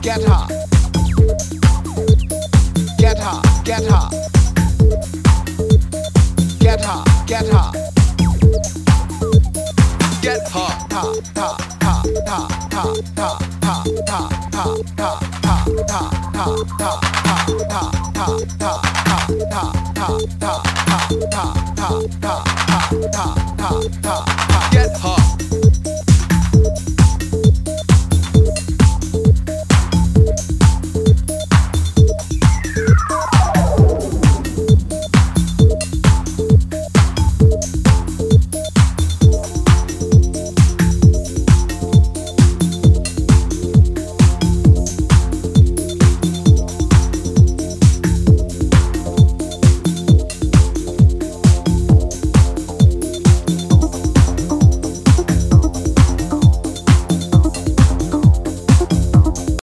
get hot, get hot, get hot, get hot, get hot, get hot, hot, hot, hot, hot, hot, hot, hot, hot, hot, hot, hot, hot, hot, hot, get hot.